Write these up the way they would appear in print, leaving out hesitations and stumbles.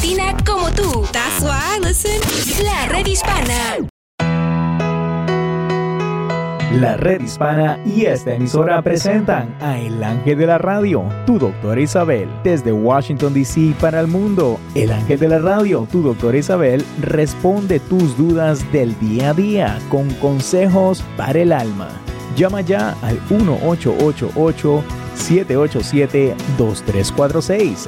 latina como tú. That's why I listen. La Red Hispana. La Red Hispana y esta emisora presentan a El Ángel de la Radio, tu doctora Isabel. Desde Washington, D.C. para el mundo, El Ángel de la Radio, tu doctora Isabel, responde tus dudas del día a día con consejos para el alma. Llama ya al 1-888-787-2346,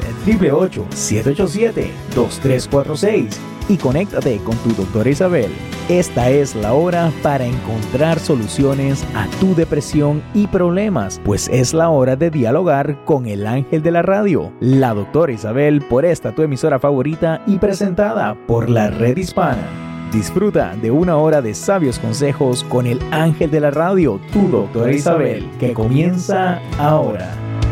888-787-2346 y conéctate con tu doctora Isabel. Esta es la hora para encontrar soluciones a tu depresión y problemas, pues es la hora de dialogar con el ángel de la radio, la doctora Isabel, por esta tu emisora favorita y presentada por la Red Hispana. Disfruta de una hora de sabios consejos con el ángel de la radio, tu doctora Isabel, que comienza ahora.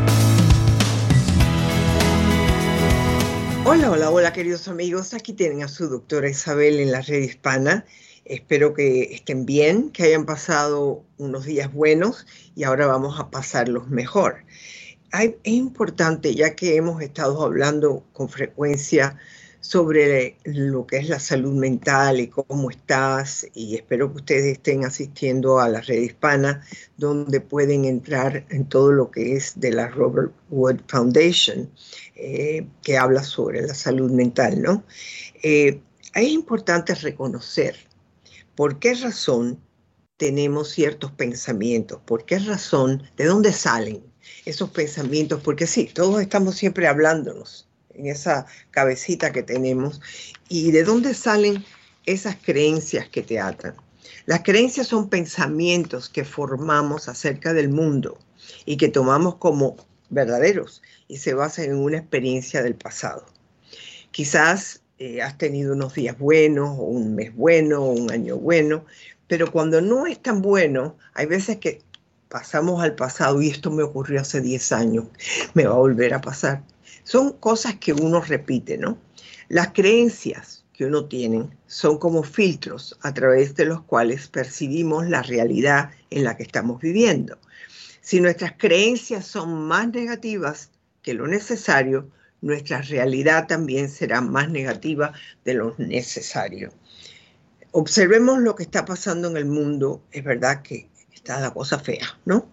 Hola, queridos amigos. Aquí tienen a su doctora Isabel en la Red Hispana. Espero que estén bien, que hayan pasado unos días buenos y ahora vamos a pasarlos mejor. Es importante, ya que hemos estado hablando con frecuencia sobre lo que es la salud mental y cómo estás, y espero que ustedes estén asistiendo a la Red Hispana, donde pueden entrar en todo lo que es de la Robert Wood Foundation, que habla sobre la salud mental, ¿no? Es importante reconocer por qué razón tenemos ciertos pensamientos, por qué razón, de dónde salen esos pensamientos, porque sí, todos estamos siempre hablándonos en esa cabecita que tenemos, y de dónde salen esas creencias que te atan. Las creencias son pensamientos que formamos acerca del mundo y que tomamos como verdaderos y se basan en una experiencia del pasado. Quizás has tenido unos días buenos, o un mes bueno, o un año bueno, pero cuando no es tan bueno, hay veces que pasamos al pasado y esto me ocurrió hace 10 años, me va a volver a pasar. Son cosas que uno repite, ¿no? Las creencias que uno tiene son como filtros a través de los cuales percibimos la realidad en la que estamos viviendo. Si nuestras creencias son más negativas que lo necesario, nuestra realidad también será más negativa de lo necesario. Observemos lo que está pasando en el mundo. Es verdad que está la cosa fea, ¿no?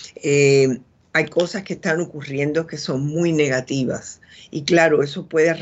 Hay cosas que están ocurriendo que son muy negativas. Y claro, eso puede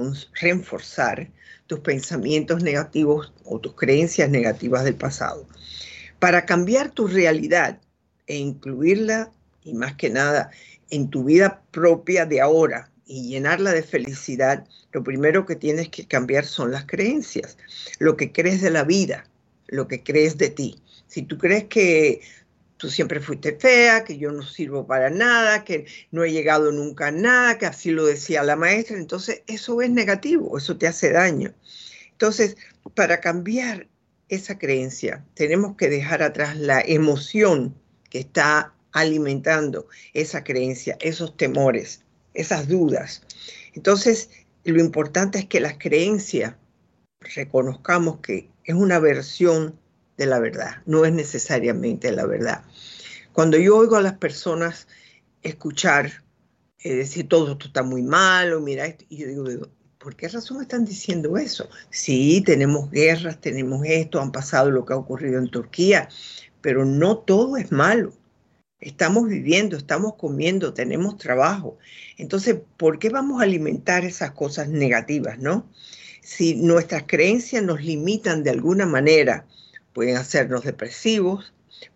reforzar tus pensamientos negativos o tus creencias negativas del pasado. Para cambiar tu realidad e incluirla, y más que nada, en tu vida propia de ahora y llenarla de felicidad, lo primero que tienes que cambiar son las creencias. Lo que crees de la vida, lo que crees de ti. Si tú crees que tú siempre fuiste fea, que yo no sirvo para nada, que no he llegado nunca a nada, que así lo decía la maestra, entonces eso es negativo, eso te hace daño. Entonces, para cambiar esa creencia, tenemos que dejar atrás la emoción que está alimentando esa creencia, esos temores, esas dudas. Entonces, lo importante es que las creencias reconozcamos que es una versión de la verdad, no es necesariamente la verdad. Cuando yo oigo a las personas escuchar, decir todo esto está muy malo, mira esto, y yo digo, ¿por qué razón están diciendo eso? Sí, tenemos guerras, tenemos esto, han pasado lo que ha ocurrido en Turquía, pero no todo es malo. Estamos viviendo, estamos comiendo, tenemos trabajo. Entonces, ¿por qué vamos a alimentar esas cosas negativas, no? Si nuestras creencias nos limitan de alguna manera, pueden hacernos depresivos,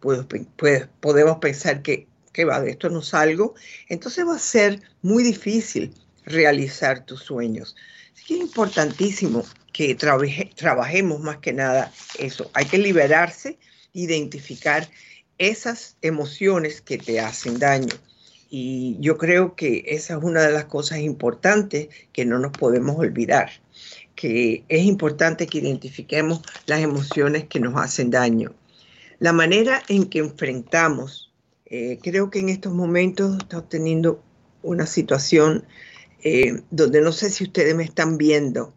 podemos pensar que va, de esto no salgo, entonces va a ser muy difícil realizar tus sueños. Así que es importantísimo que trabajemos más que nada eso. Hay que liberarse, identificar esas emociones que te hacen daño. Y yo creo que esa es una de las cosas importantes que no nos podemos olvidar, que es importante que identifiquemos las emociones que nos hacen daño. La manera en que enfrentamos, creo que en estos momentos estamos teniendo una situación donde no sé si ustedes me están viendo.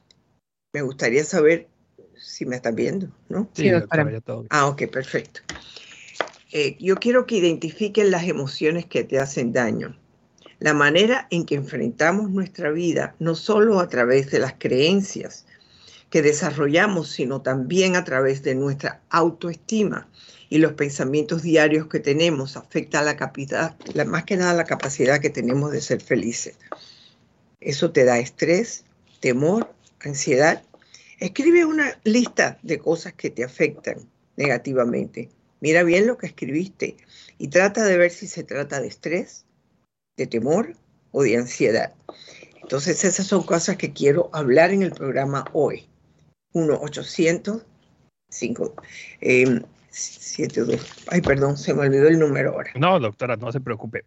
Me gustaría saber si me están viendo, ¿no? Sí, doctora, ya todo. Ok, perfecto. Yo quiero que identifiquen las emociones que te hacen daño. La manera en que enfrentamos nuestra vida, no solo a través de las creencias que desarrollamos, sino también a través de nuestra autoestima y los pensamientos diarios que tenemos, afecta a la capacidad, más que nada la capacidad que tenemos de ser felices. Eso te da estrés, temor, ansiedad. Escribe una lista de cosas que te afectan negativamente. Mira bien lo que escribiste y trata de ver si se trata de estrés, de temor o de ansiedad. Entonces esas son cosas que quiero hablar en el programa hoy. 1-800-572. Ay, perdón, se me olvidó el número ahora. No, doctora, no se preocupe.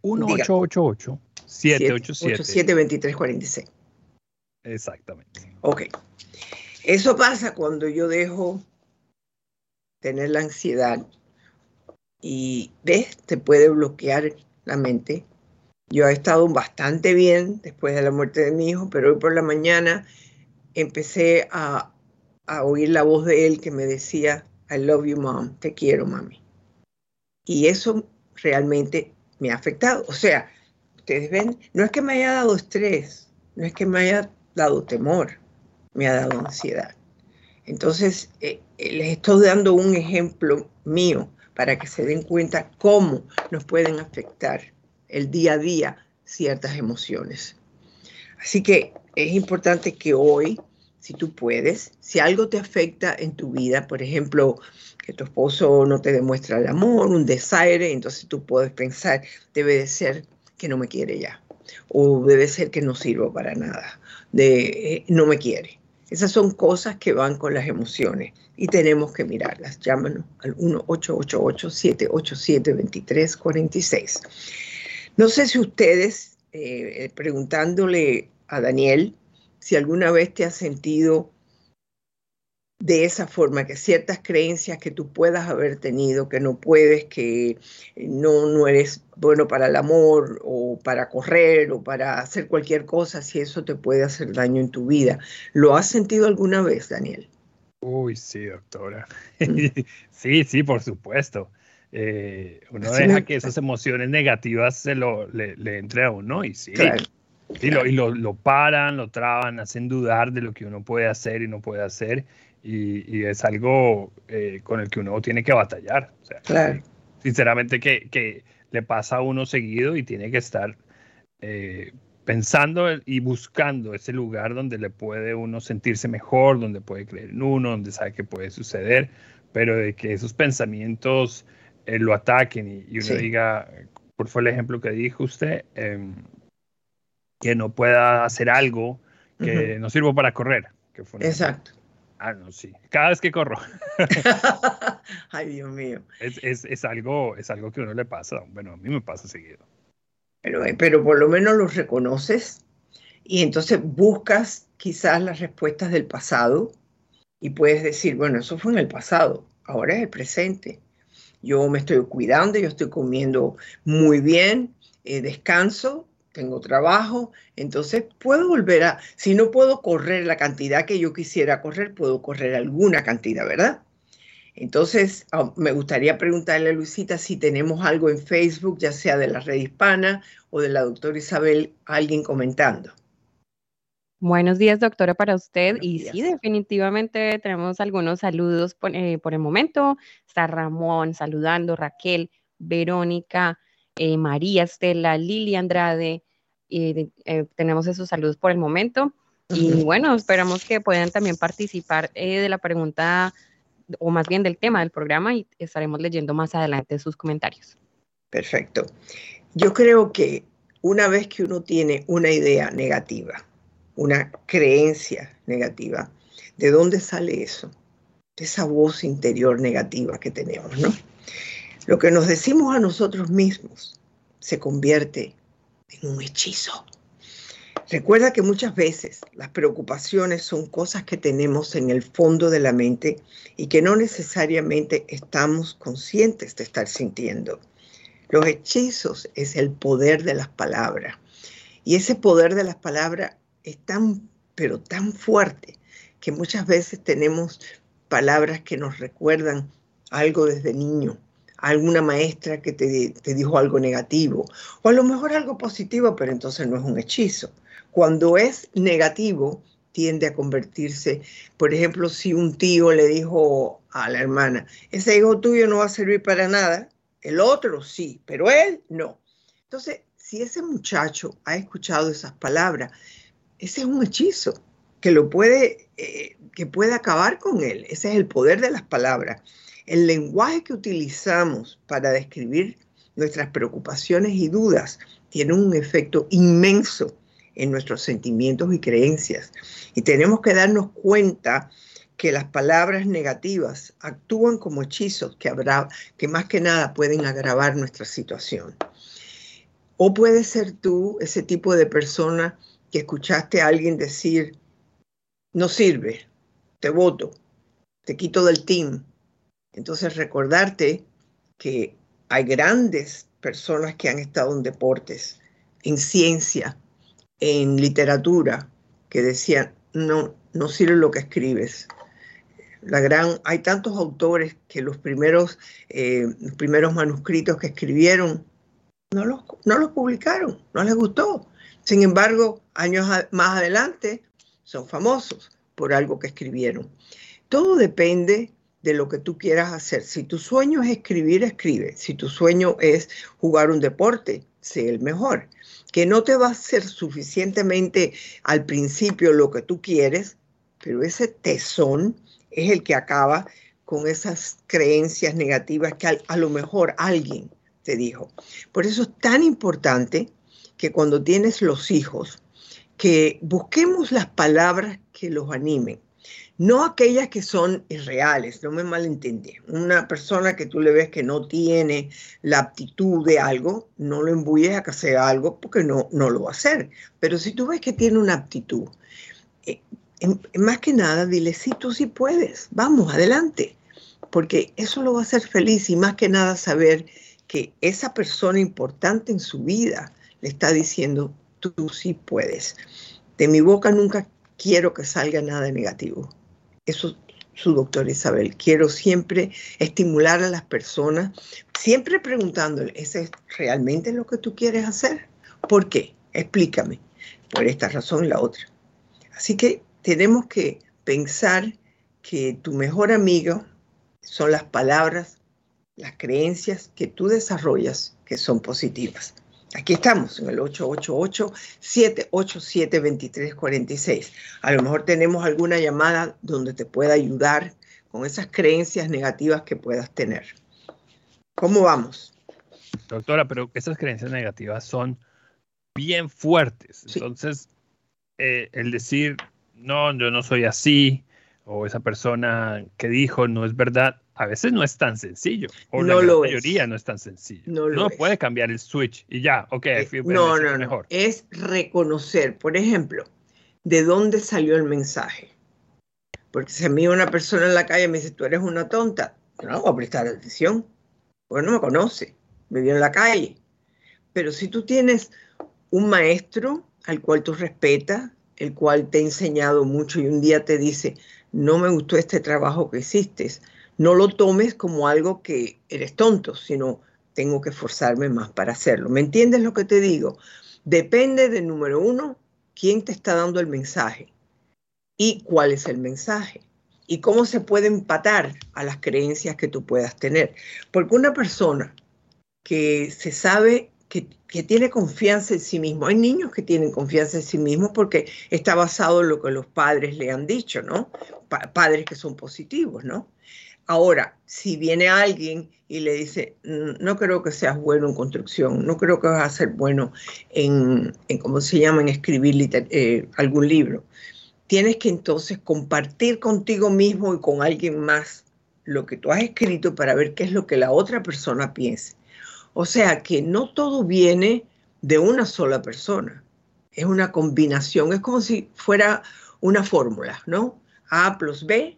1-888-787. 2346. Exactamente. Ok. Eso pasa cuando yo dejo tener la ansiedad y, ¿ves? Te puede bloquear la mente. Yo he estado bastante bien después de la muerte de mi hijo, pero hoy por la mañana empecé a oír la voz de él que me decía, I love you, mom, te quiero, mami. Y eso realmente me ha afectado. O sea, ustedes ven, no es que me haya dado estrés, no es que me haya dado temor, me ha dado ansiedad. Entonces, les estoy dando un ejemplo mío para que se den cuenta cómo nos pueden afectar el día a día ciertas emociones. Así que es importante que hoy, si tú puedes, si algo te afecta en tu vida, por ejemplo, que tu esposo no te demuestra el amor, un desaire, entonces tú puedes pensar, debe de ser que no me quiere ya, o debe ser que no sirvo para nada, no me quiere. Esas son cosas que van con las emociones y tenemos que mirarlas. Llámanos al 1-888-787-2346. No sé si ustedes, preguntándole a Daniel, si alguna vez te has sentido de esa forma, que ciertas creencias que tú puedas haber tenido, que no puedes, que no eres bueno para el amor o para correr o para hacer cualquier cosa, si eso te puede hacer daño en tu vida. ¿Lo has sentido alguna vez, Daniel? Uy, sí, doctora. Sí, por supuesto. Uno Así deja que esas emociones negativas le entre a uno y sí. Claro. Y lo paran, lo traban, hacen dudar de lo que uno puede hacer y no puede hacer. Y es algo con el que uno tiene que batallar. O sea, Claro. Sinceramente que le pasa a uno seguido y tiene que estar pensando y buscando ese lugar donde le puede uno sentirse mejor, donde puede creer en uno, donde sabe que puede suceder, pero de que esos pensamientos lo ataquen y uno diga, ¿cuál fue el ejemplo que dijo usted? Que no pueda hacer algo, que no sirvo para correr. Que fue Exacto. No, sí. Cada vez que corro. Ay, Dios mío. Es algo que a uno le pasa. Bueno, a mí me pasa seguido. Pero por lo menos los reconoces y entonces buscas quizás las respuestas del pasado y puedes decir, bueno, eso fue en el pasado, ahora es el presente. Yo me estoy cuidando, yo estoy comiendo muy bien, descanso, tengo trabajo, entonces puedo volver si no puedo correr la cantidad que yo quisiera correr, puedo correr alguna cantidad, ¿verdad? Entonces, me gustaría preguntarle a Luisita si tenemos algo en Facebook, ya sea de la Red Hispana o de la doctora Isabel, alguien comentando. Buenos días, doctora, para usted. Buenos días. Sí, definitivamente tenemos algunos saludos por el momento. Está Ramón saludando, Raquel, Verónica, María Estela, Lili Andrade. Tenemos esos saludos por el momento. Y bueno, esperamos que puedan también participar de la pregunta, o más bien del tema del programa, y estaremos leyendo más adelante sus comentarios. Perfecto. Yo creo que una vez que uno tiene una idea negativa, una creencia negativa, ¿de dónde sale eso? De esa voz interior negativa que tenemos, ¿no? Lo que nos decimos a nosotros mismos se convierte en un hechizo. Recuerda que muchas veces las preocupaciones son cosas que tenemos en el fondo de la mente y que no necesariamente estamos conscientes de estar sintiendo. Los hechizos es el poder de las palabras. Y ese poder de las palabras es pero tan fuerte que muchas veces tenemos palabras que nos recuerdan algo desde niño, alguna maestra que te dijo algo negativo, o a lo mejor algo positivo, pero entonces no es un hechizo. Cuando es negativo, tiende a convertirse, por ejemplo, si un tío le dijo a la hermana, ese hijo tuyo no va a servir para nada, el otro sí, pero él no. Entonces, si ese muchacho ha escuchado esas palabras, ese es un hechizo que puede acabar con él. Ese es el poder de las palabras. El lenguaje que utilizamos para describir nuestras preocupaciones y dudas tiene un efecto inmenso en nuestros sentimientos y creencias. Y tenemos que darnos cuenta que las palabras negativas actúan como hechizos que más que nada pueden agravar nuestra situación. O puede ser tú ese tipo de persona que escuchaste a alguien decir, no sirve, te boto, te quito del team. Entonces recordarte que hay grandes personas que han estado en deportes, en ciencia, en literatura, que decían, no sirve lo que escribes. Hay tantos autores que los primeros manuscritos que escribieron no los publicaron, no les gustó. Sin embargo, años más adelante son famosos por algo que escribieron. Todo depende de lo que tú quieras hacer. Si tu sueño es escribir, escribe. Si tu sueño es jugar un deporte, sé el mejor. Que no te va a hacer suficientemente al principio lo que tú quieres, pero ese tesón es el que acaba con esas creencias negativas que a lo mejor alguien te dijo. Por eso es tan importante que cuando tienes los hijos, que busquemos las palabras que los animen. No aquellas que son irreales, no me malentendí. Una persona que tú le ves que no tiene la aptitud de algo, no lo embuyes a que sea algo porque no lo va a hacer. Pero si tú ves que tiene una aptitud, más que nada dile, sí, tú sí puedes, vamos, adelante. Porque eso lo va a hacer feliz y más que nada saber que esa persona importante en su vida le está diciendo, tú sí puedes. De mi boca nunca quiero que salga nada negativo. Eso es su doctora Isabel. Quiero siempre estimular a las personas, siempre preguntándole, ¿ese es realmente lo que tú quieres hacer? ¿Por qué? Explícame. Por esta razón y la otra. Así que tenemos que pensar que tu mejor amigo son las palabras, las creencias que tú desarrollas que son positivas. Aquí estamos en el 888-787-2346. A lo mejor tenemos alguna llamada donde te pueda ayudar con esas creencias negativas que puedas tener. ¿Cómo vamos? Doctora, pero esas creencias negativas son bien fuertes. Sí. Entonces, el decir, no, yo no soy así, o esa persona que dijo no es verdad, a veces no es tan sencillo. O no la mayoría no es tan sencillo. No puede cambiar el switch y ya, ok, no, mejor. Es reconocer, por ejemplo, de dónde salió el mensaje. Porque si a mí una persona en la calle me dice, tú eres una tonta, yo no voy a prestar atención, porque no me conoce, me vio en la calle. Pero si tú tienes un maestro al cual tú respetas, el cual te ha enseñado mucho y un día te dice, no me gustó este trabajo que hiciste, no lo tomes como algo que eres tonto, sino tengo que esforzarme más para hacerlo. ¿Me entiendes lo que te digo? Depende de, número uno, quién te está dando el mensaje y cuál es el mensaje y cómo se puede empatar a las creencias que tú puedas tener. Porque una persona que se sabe que tiene confianza en sí mismo, hay niños que tienen confianza en sí mismos porque está basado en lo que los padres le han dicho, ¿no? Padres que son positivos, ¿no? Ahora, si viene alguien y le dice, no creo que seas bueno en construcción, no creo que vas a ser bueno en ¿cómo se llama?, en escribir algún libro. Tienes que entonces compartir contigo mismo y con alguien más lo que tú has escrito para ver qué es lo que la otra persona piensa. O sea que no todo viene de una sola persona. Es una combinación, es como si fuera una fórmula, ¿no? A plus B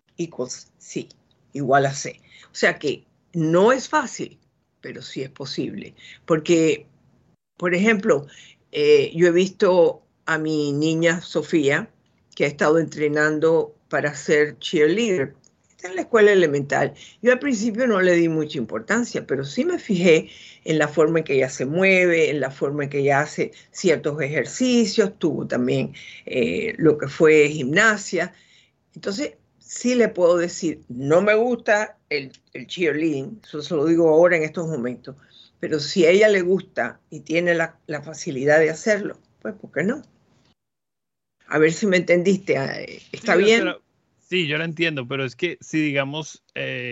= C, igual a C. O sea que no es fácil, pero sí es posible. Porque, por ejemplo, yo he visto a mi niña Sofía, que ha estado entrenando para ser cheerleader. Está en la escuela elemental. Yo al principio no le di mucha importancia, pero sí me fijé en la forma en que ella se mueve, en la forma en que ella hace ciertos ejercicios, tuvo también lo que fue gimnasia. Entonces, sí le puedo decir, no me gusta el cheerleading, eso se lo digo ahora en estos momentos, pero si a ella le gusta y tiene la facilidad de hacerlo, pues ¿por qué no? A ver si me entendiste. ¿Está bien? Sí, yo lo entiendo, pero es que si digamos,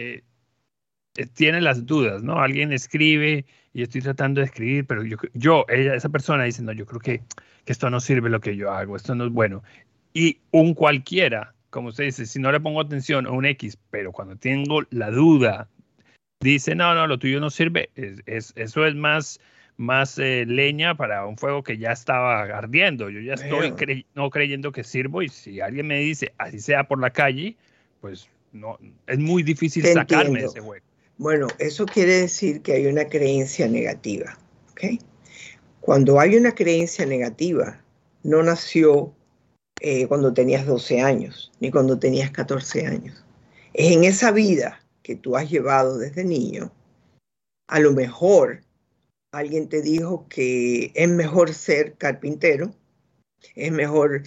tiene las dudas, ¿no? Alguien escribe y estoy tratando de escribir, pero esa persona dice, no, yo creo que esto no sirve lo que yo hago, esto no es bueno. Y un cualquiera, como usted dice, si no le pongo atención a un X, pero cuando tengo la duda, dice, no, lo tuyo no sirve, eso es más leña para un fuego que ya estaba ardiendo. Yo ya estoy no creyendo que sirvo, y si alguien me dice, así sea por la calle, pues no, es muy difícil sacarme de ese juego. Bueno, eso quiere decir que hay una creencia negativa, ¿ok? Cuando hay una creencia negativa, no nació cuando tenías 12 años, ni cuando tenías 14 años. Es en esa vida que tú has llevado desde niño. A lo mejor alguien te dijo que es mejor ser carpintero, es mejor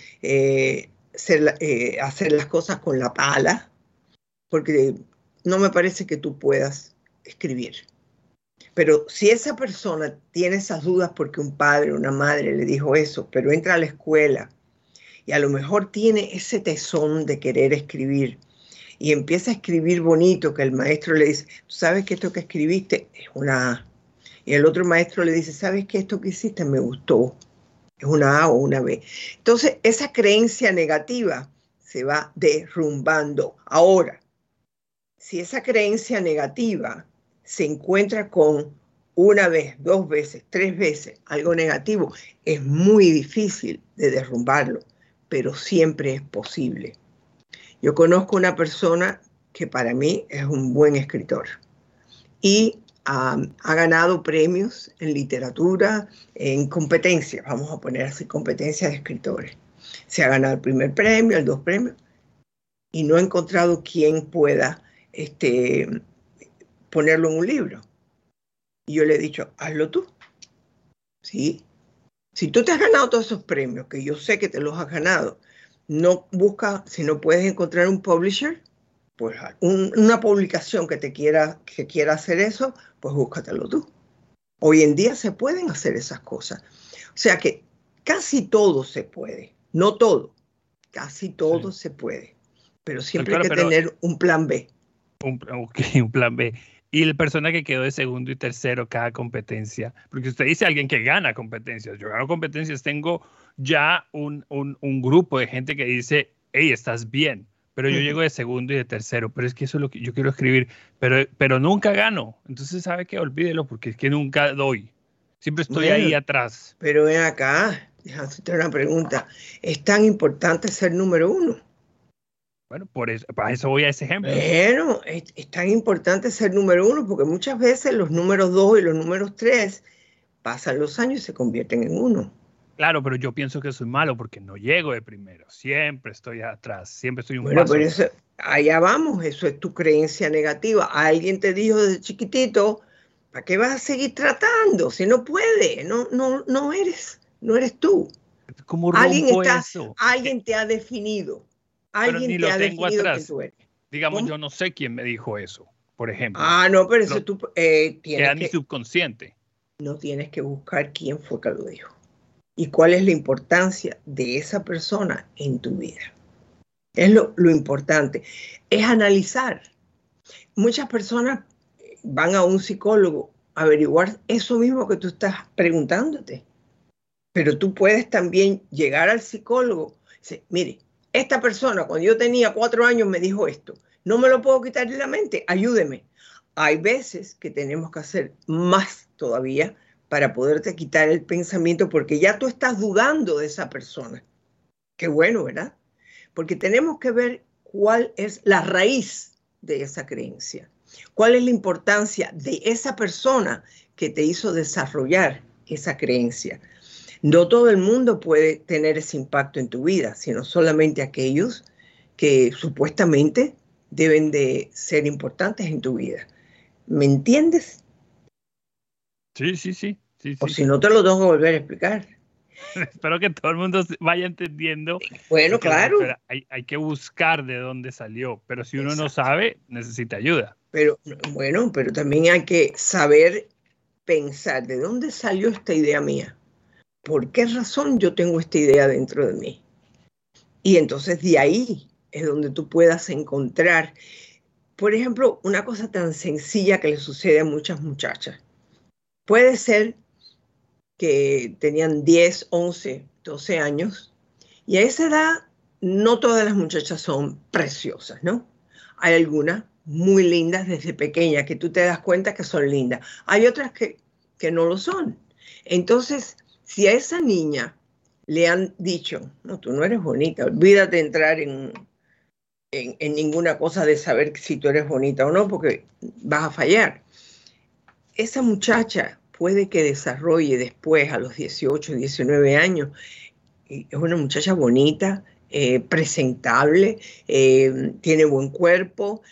hacer las cosas con la pala, porque no me parece que tú puedas escribir. Pero si esa persona tiene esas dudas porque un padre o una madre le dijo eso, pero entra a la escuela y a lo mejor tiene ese tesón de querer escribir y empieza a escribir bonito, que el maestro le dice, ¿tú sabes que esto que escribiste es una A? Y el otro maestro le dice, ¿sabes que esto que hiciste me gustó? Es una A o una B. Entonces, esa creencia negativa se va derrumbando. Ahora, si esa creencia negativa se encuentra con una vez, 2 veces, 3 veces algo negativo, es muy difícil de derrumbarlo, pero siempre es posible. Yo conozco una persona que para mí es un buen escritor y ha ganado premios en literatura, en competencias, vamos a poner así, competencias de escritores. Se ha ganado el primer premio, el 2 premios, y no ha encontrado quien pueda ponerlo en un libro. Y yo le he dicho, hazlo tú. ¿Sí? Si tú te has ganado todos esos premios, que yo sé que te los has ganado, no busca, si no puedes encontrar un publisher, pues una publicación que quiera hacer eso, pues búscatelo tú. Hoy en día se pueden hacer esas cosas. O sea que casi todo se puede. No todo, casi todo se puede. Pero siempre hay que tener un plan B. Un plan B. Y la persona que quedó de segundo y tercero cada competencia, porque usted dice alguien que gana competencias. Yo gano competencias, tengo ya un grupo de gente que dice, hey, estás bien, pero yo llego de segundo y de tercero, pero es que eso es lo que yo quiero escribir, pero nunca gano. Entonces, ¿sabe qué? Olvídelo, porque es que nunca doy. Siempre estoy ahí atrás. Pero ven acá, déjame hacerte una pregunta. ¿Es tan importante ser número 1? Bueno, para eso voy a ese ejemplo. Bueno, es tan importante ser número 1 porque muchas veces los números 2 y los números 3 pasan los años y se convierten en 1. Claro, pero yo pienso que soy malo porque no llego de primero. Siempre estoy atrás, siempre estoy un paso. Pero eso, allá vamos, eso es tu creencia negativa. Alguien te dijo desde chiquitito, ¿para qué vas a seguir tratando? Si no puedes, no eres tú. ¿Cómo rompo eso? Alguien te ha definido. Alguien te ha definido que tú eres. Digamos, yo no sé quién me dijo eso, por ejemplo. No, pero eso tú queda en mi subconsciente. No tienes que buscar quién fue que lo dijo y cuál es la importancia de esa persona en tu vida. Es lo importante. Es analizar. Muchas personas van a un psicólogo a averiguar eso mismo que tú estás preguntándote. Pero tú puedes también llegar al psicólogo y decir, mire, esta persona cuando yo tenía 4 años me dijo esto. No me lo puedo quitar de la mente. Ayúdeme. Hay veces que tenemos que hacer más todavía para poderte quitar el pensamiento porque ya tú estás dudando de esa persona. Qué bueno, ¿verdad? Porque tenemos que ver cuál es la raíz de esa creencia. ¿Cuál es la importancia de esa persona que te hizo desarrollar esa creencia? No todo el mundo puede tener ese impacto en tu vida, sino solamente aquellos que supuestamente deben de ser importantes en tu vida. ¿Me entiendes? Sí. O si no, te lo tengo que volver a explicar. Espero que todo el mundo vaya entendiendo. Bueno, claro. Hay que buscar de dónde salió, pero si uno no sabe, necesita ayuda. Pero también hay que saber pensar de dónde salió esta idea mía. ¿Por qué razón yo tengo esta idea dentro de mí? Y entonces de ahí es donde tú puedas encontrar, por ejemplo, una cosa tan sencilla que le sucede a muchas muchachas. Puede ser que tenían 10, 11, 12 años, y a esa edad no todas las muchachas son preciosas, ¿no? Hay algunas muy lindas desde pequeñas, que tú te das cuenta que son lindas. Hay otras que no lo son. Entonces, si a esa niña le han dicho, no, tú no eres bonita, olvídate de entrar en ninguna cosa de saber si tú eres bonita o no, porque vas a fallar. Esa muchacha puede que desarrolle después, a los 18, 19 años, es una muchacha bonita, presentable, tiene buen cuerpo,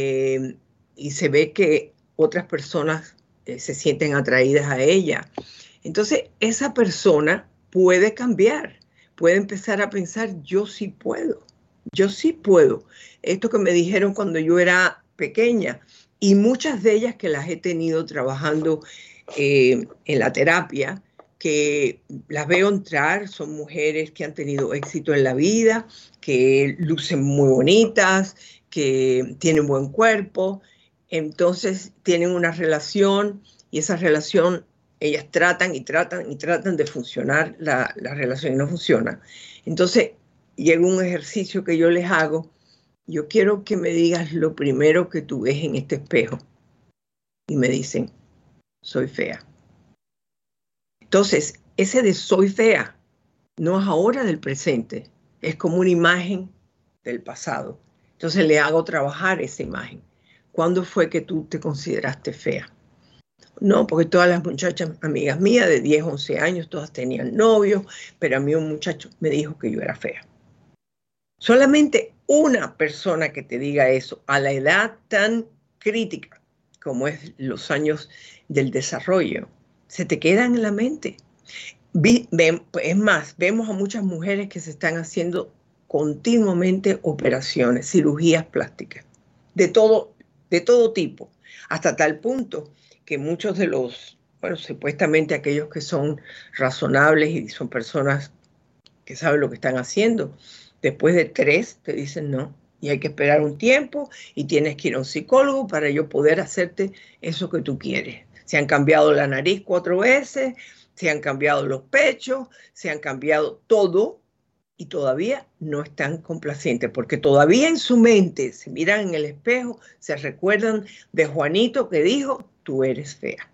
y se ve que otras personas se sienten atraídas a ella. Entonces, esa persona puede cambiar, puede empezar a pensar, yo sí puedo. Esto que me dijeron cuando yo era pequeña, y muchas de ellas que las he tenido trabajando en la terapia, que las veo entrar, son mujeres que han tenido éxito en la vida, que lucen muy bonitas, que tienen buen cuerpo, entonces tienen una relación y esa relación ellas tratan de funcionar la relación y no funciona. Entonces llega un ejercicio que yo les hago, yo quiero que me digas lo primero que tú ves en este espejo y me dicen, soy fea. Entonces, ese de soy fea no es ahora del presente, es como una imagen del pasado. Entonces le hago trabajar esa imagen. ¿Cuándo fue que tú te consideraste fea? No, porque todas las muchachas amigas mías de 10, 11 años, todas tenían novios, pero a mí un muchacho me dijo que yo era fea. Solamente una persona que te diga eso a la edad tan crítica como es los años del desarrollo, se te quedan en la mente. Es más, vemos a muchas mujeres que se están haciendo continuamente operaciones, cirugías plásticas, de todo tipo, hasta tal punto que muchos de los, supuestamente aquellos que son razonables y son personas que saben lo que están haciendo, después de 3 te dicen no, y hay que esperar un tiempo y tienes que ir a un psicólogo para yo poder hacerte eso que tú quieres. Se han cambiado la nariz 4 veces, se han cambiado los pechos, se han cambiado todo y todavía no están complacientes porque todavía en su mente se miran en el espejo, se recuerdan de Juanito que dijo, tú eres fea.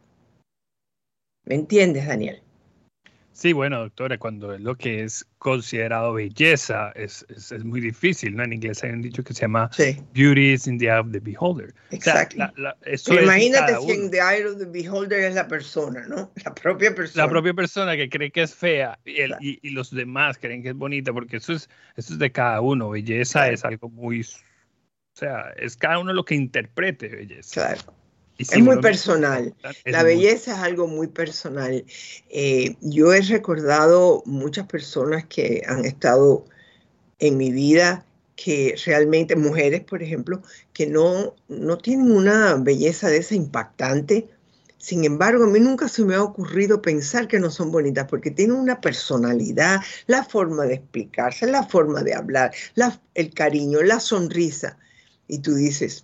¿Me entiendes, Daniel? Sí, bueno, doctora, cuando es lo que es considerado belleza es muy difícil, ¿no? En inglés hay un dicho que se llama Beauty is in the eye of the beholder. Exacto. O sea, pero imagínate si en the eye of the beholder es la persona, ¿no? La propia persona. La propia persona que cree que es fea y los demás creen que es bonita, porque eso es de cada uno. Belleza es algo muy... O sea, es cada uno lo que interprete belleza. Claro. Es muy personal. La belleza es algo muy personal. Yo he recordado muchas personas que han estado en mi vida que realmente, mujeres, por ejemplo, que no tienen una belleza de esa impactante. Sin embargo, a mí nunca se me ha ocurrido pensar que no son bonitas porque tienen una personalidad, la forma de explicarse, la forma de hablar, el cariño, la sonrisa. Y tú dices,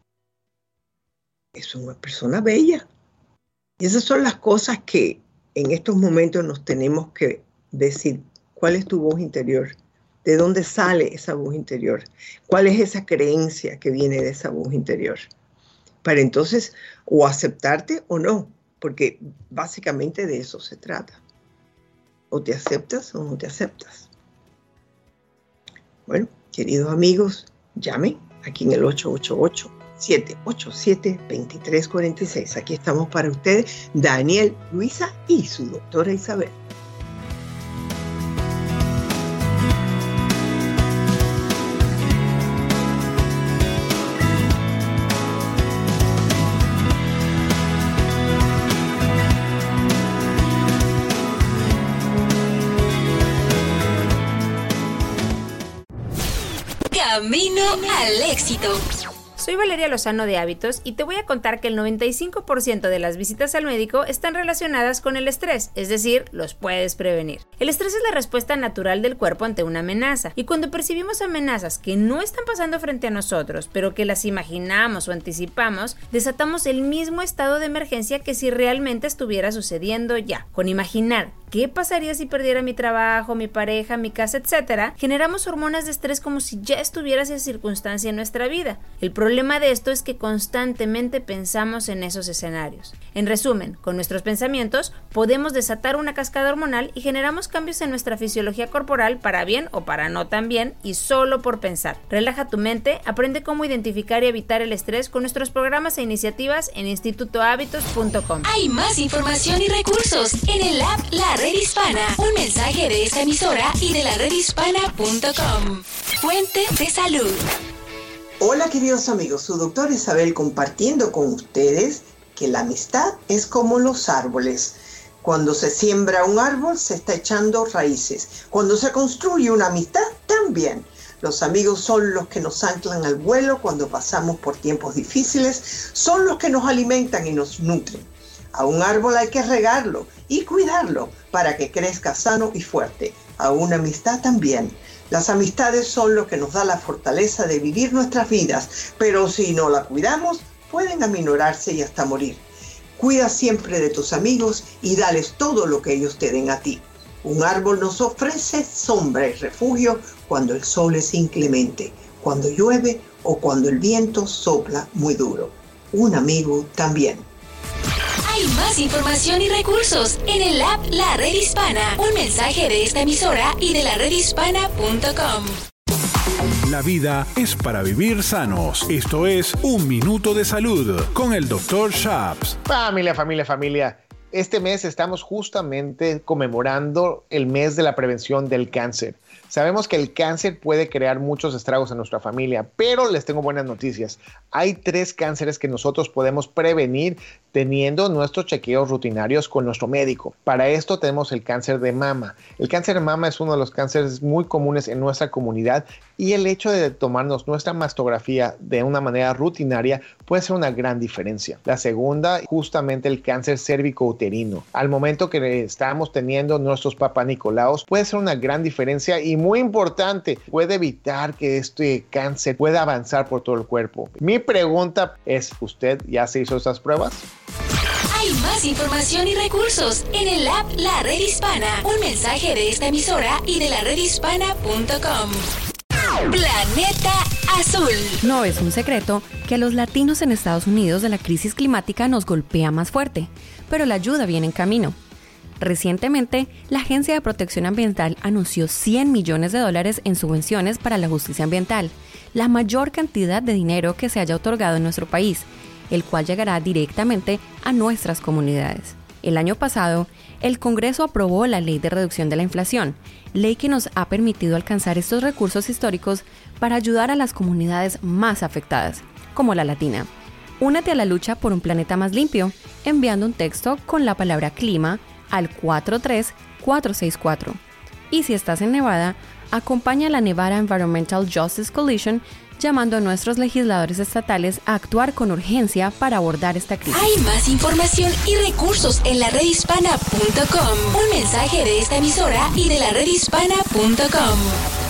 es una persona bella. Y esas son las cosas que en estos momentos nos tenemos que decir. ¿Cuál es tu voz interior? ¿De dónde sale esa voz interior? ¿Cuál es esa creencia que viene de esa voz interior? Para entonces o aceptarte o no, porque básicamente de eso se trata. O te aceptas o no te aceptas. Bueno, queridos amigos, llamen aquí en el 888-787-2346. Aquí estamos para ustedes, Daniel, Luisa y su doctora Isabel. Camino al éxito. Soy Valeria Lozano de Hábitos y te voy a contar que el 95% de las visitas al médico están relacionadas con el estrés, es decir, los puedes prevenir. El estrés es la respuesta natural del cuerpo ante una amenaza, y cuando percibimos amenazas que no están pasando frente a nosotros, pero que las imaginamos o anticipamos, desatamos el mismo estado de emergencia que si realmente estuviera sucediendo ya. Con imaginar ¿qué pasaría si perdiera mi trabajo, mi pareja, mi casa, etcétera? Generamos hormonas de estrés como si ya estuviera esa circunstancia en nuestra vida. El problema de esto es que constantemente pensamos en esos escenarios. En resumen, con nuestros pensamientos podemos desatar una cascada hormonal y generamos cambios en nuestra fisiología corporal para bien o para no tan bien, y solo por pensar. Relaja tu mente, aprende cómo identificar y evitar el estrés con nuestros programas e iniciativas en institutohábitos.com. Hay más información y recursos en el app La Red Hispana. Un mensaje de esta emisora y de la redhispana.com. Fuente de salud. Hola queridos amigos, su doctor Isabel compartiendo con ustedes que la amistad es como los árboles. Cuando se siembra un árbol se está echando raíces. Cuando se construye una amistad también. Los amigos son los que nos anclan al vuelo cuando pasamos por tiempos difíciles, son los que nos alimentan y nos nutren. A un árbol hay que regarlo y cuidarlo para que crezca sano y fuerte. A una amistad también. Las amistades son lo que nos da la fortaleza de vivir nuestras vidas, pero si no la cuidamos, pueden aminorarse y hasta morir. Cuida siempre de tus amigos y dales todo lo que ellos te den a ti. Un árbol nos ofrece sombra y refugio cuando el sol es inclemente, cuando llueve o cuando el viento sopla muy duro. Un amigo también. Hay más información y recursos en el app La Red Hispana. Un mensaje de esta emisora y de la redhispana.com. La vida es para vivir sanos. Esto es Un Minuto de Salud con el Dr. Shaps. Familia. Este mes estamos justamente conmemorando el mes de la prevención del cáncer. Sabemos que el cáncer puede crear muchos estragos en nuestra familia, pero les tengo buenas noticias. Hay 3 cánceres que nosotros podemos prevenir teniendo nuestros chequeos rutinarios con nuestro médico. Para esto tenemos el cáncer de mama. El cáncer de mama es uno de los cánceres muy comunes en nuestra comunidad y el hecho de tomarnos nuestra mastografía de una manera rutinaria puede ser una gran diferencia. La segunda, justamente el cáncer cérvico-uterino. Al momento que estamos teniendo nuestros papanicoláos, puede ser una gran diferencia y muy importante, puede evitar que este cáncer pueda avanzar por todo el cuerpo. Mi pregunta es, ¿usted ya se hizo estas pruebas? Hay más información y recursos en el app La Red Hispana. Un mensaje de esta emisora y de la redhispana.com. Planeta Azul. No es un secreto que a los latinos en Estados Unidos la crisis climática nos golpea más fuerte, pero la ayuda viene en camino. Recientemente, la Agencia de Protección Ambiental anunció $100 millones en subvenciones para la justicia ambiental, la mayor cantidad de dinero que se haya otorgado en nuestro país, el cual llegará directamente a nuestras comunidades. El año pasado, el Congreso aprobó la Ley de Reducción de la Inflación, ley que nos ha permitido alcanzar estos recursos históricos para ayudar a las comunidades más afectadas, como la latina. Únete a la lucha por un planeta más limpio, enviando un texto con la palabra clima al 43464. Y si estás en Nevada, acompaña a la Nevada Environmental Justice Coalition llamando a nuestros legisladores estatales a actuar con urgencia para abordar esta crisis. Hay más información y recursos en la redhispana.com. Un mensaje de esta emisora y de la redhispana.com.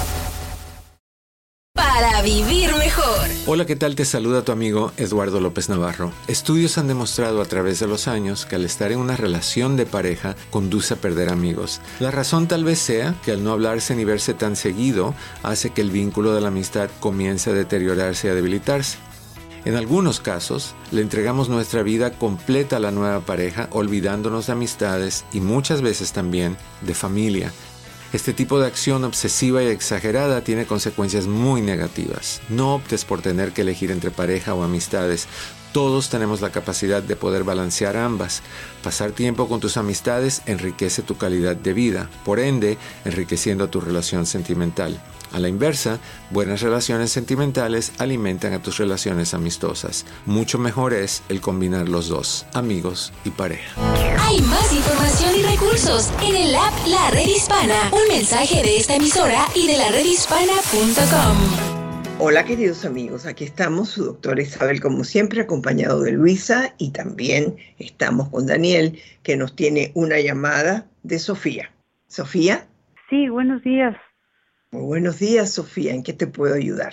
Para vivir mejor. Hola, ¿qué tal? Te saluda tu amigo Eduardo López Navarro. Estudios han demostrado a través de los años que al estar en una relación de pareja conduce a perder amigos. La razón tal vez sea que al no hablarse ni verse tan seguido hace que el vínculo de la amistad comience a deteriorarse y a debilitarse. En algunos casos, le entregamos nuestra vida completa a la nueva pareja, olvidándonos de amistades y muchas veces también de familia. Este tipo de acción obsesiva y exagerada tiene consecuencias muy negativas. No optes por tener que elegir entre pareja o amistades. Todos tenemos la capacidad de poder balancear ambas. Pasar tiempo con tus amistades enriquece tu calidad de vida, por ende, enriqueciendo tu relación sentimental. A la inversa, buenas relaciones sentimentales alimentan a tus relaciones amistosas. Mucho mejor es el combinar los dos, amigos y pareja. Hay más información y recursos en el app La Red Hispana. Un mensaje de esta emisora y de la redhispana.com. Hola queridos amigos, aquí estamos, su doctora Isabel como siempre, acompañado de Luisa y también estamos con Daniel, que nos tiene una llamada de Sofía. ¿Sofía? Sí, buenos días. Muy buenos días, Sofía, ¿en qué te puedo ayudar?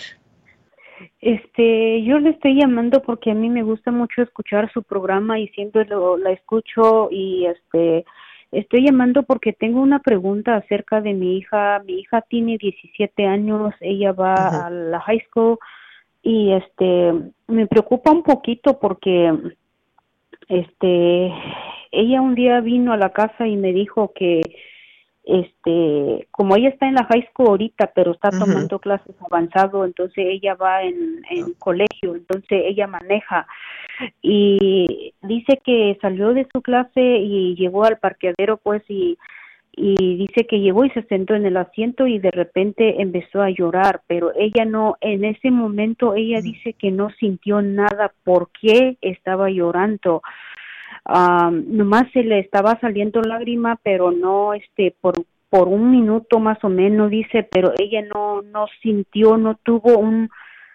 Yo le estoy llamando porque a mí me gusta mucho escuchar su programa y siempre la escucho y estoy llamando porque tengo una pregunta acerca de mi hija. Mi hija tiene 17 años, ella va a la high school y me preocupa un poquito porque ella un día vino a la casa y me dijo que como ella está en la high school ahorita, pero está tomando clases avanzado, entonces ella va en colegio, entonces ella maneja y dice que salió de su clase y llegó al parqueadero pues y dice que llegó y se sentó en el asiento y de repente empezó a llorar, pero ella no, en ese momento ella dice que no sintió nada, por qué estaba llorando. Nomás se le estaba saliendo lágrima, pero no por un minuto más o menos, dice, pero ella no sintió, no tuvo un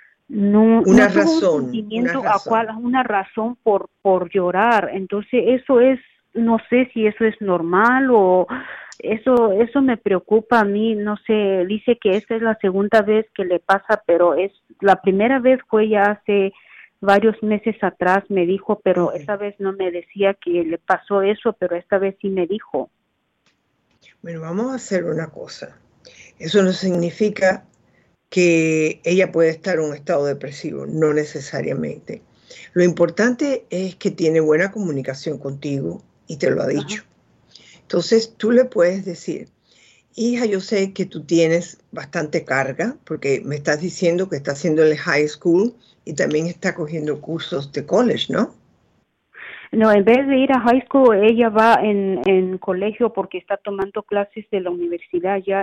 sentimiento una razón por llorar. Entonces eso es, no sé si eso es normal o eso me preocupa a mí, no sé, dice que esta es la segunda vez que le pasa, pero es la primera vez fue ya hace varios meses atrás, me dijo, pero esta vez no me decía que le pasó eso, pero esta vez sí me dijo. Bueno, vamos a hacer una cosa. Eso no significa que ella puede estar en un estado depresivo, no necesariamente. Lo importante es que tiene buena comunicación contigo y te lo ha dicho. Entonces tú le puedes decir, hija, yo sé que tú tienes bastante carga porque me estás diciendo que está haciendo el high school y también está cogiendo cursos de college, ¿no? No, en vez de ir a high school, ella va en colegio porque está tomando clases de la universidad ya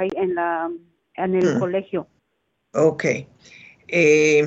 en el colegio. Ok. Eso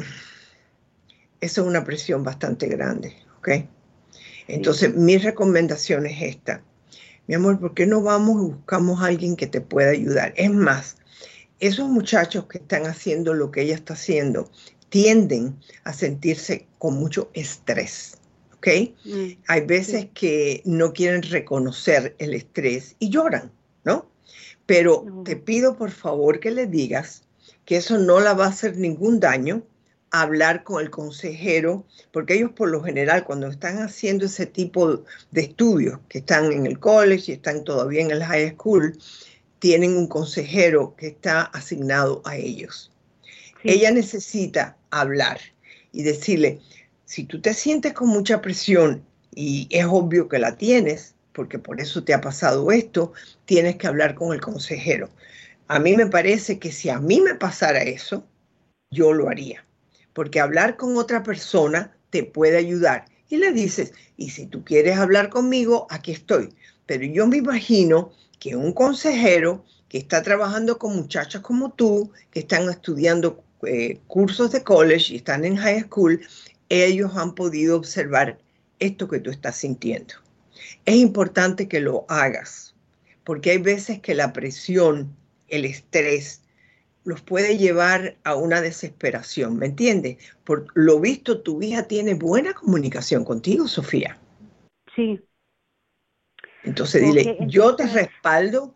es una presión bastante grande, ¿ok? Entonces, mi recomendación es esta. Mi amor, ¿por qué no vamos y buscamos a alguien que te pueda ayudar? Es más, esos muchachos que están haciendo lo que ella está haciendo tienden a sentirse con mucho estrés, ¿ok? Hay veces que no quieren reconocer el estrés y lloran, ¿no? Pero te pido por favor que le digas que eso no la va a hacer ningún daño, hablar con el consejero, porque ellos por lo general cuando están haciendo ese tipo de estudios, que están en el college y están todavía en el high school, tienen un consejero que está asignado a ellos. Ella necesita hablar y decirle, si tú te sientes con mucha presión y es obvio que la tienes, porque por eso te ha pasado esto, tienes que hablar con el consejero. A mí me parece que si a mí me pasara eso, yo lo haría, porque hablar con otra persona te puede ayudar. Y le dices, y si tú quieres hablar conmigo, aquí estoy. Pero yo me imagino que un consejero que está trabajando con muchachos como tú, que están estudiando cursos de college y están en high school, ellos han podido observar esto que tú estás sintiendo. Es importante que lo hagas, porque hay veces que la presión, el estrés, los puede llevar a una desesperación, ¿me entiendes? Por lo visto, tu hija tiene buena comunicación contigo, Sofía. Sí. Entonces dile, yo te respaldo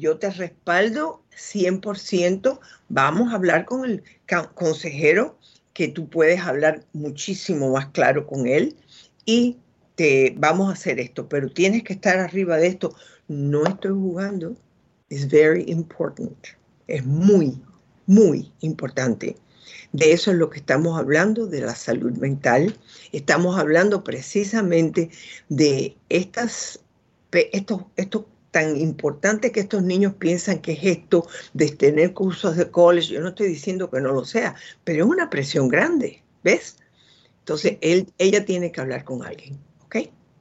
100%, vamos a hablar con el consejero, que tú puedes hablar muchísimo más claro con él y vamos a hacer esto, pero tienes que estar arriba de esto. No estoy jugando, it's very important, es muy, muy importante. De eso es lo que estamos hablando, de la salud mental. Estamos hablando precisamente de esto tan importante que estos niños piensan que es esto de tener cursos de college. Yo no estoy diciendo que no lo sea, pero es una presión grande, ¿ves? Entonces, ella tiene que hablar con alguien, ¿ok?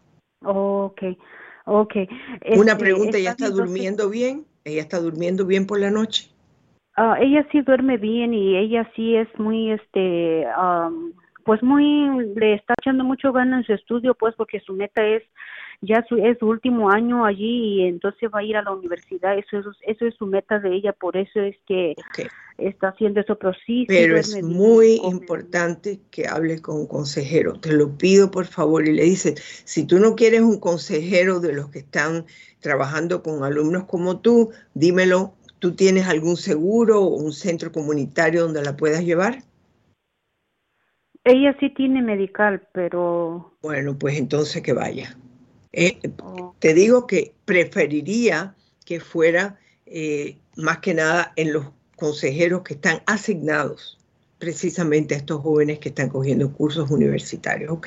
Ok. Una pregunta, ¿ella está durmiendo bien? ¿Ella está durmiendo bien por la noche? Ella sí duerme bien y ella sí es muy, pues le está echando mucho ganas en su estudio, pues porque su meta es es su último año allí y entonces va a ir a la universidad. Eso es su meta de ella, por eso es que está haciendo eso, pero sí es duerme muy bien, importante que hable con un consejero. Te lo pido, por favor, y le dices, si tú no quieres un consejero de los que están trabajando con alumnos como tú, dímelo. ¿Tú tienes algún seguro o un centro comunitario donde la puedas llevar? Ella sí tiene medical, pero... Bueno, pues entonces que vaya. Te digo que preferiría que fuera más que nada en los consejeros que están asignados precisamente a estos jóvenes que están cogiendo cursos universitarios, ¿ok?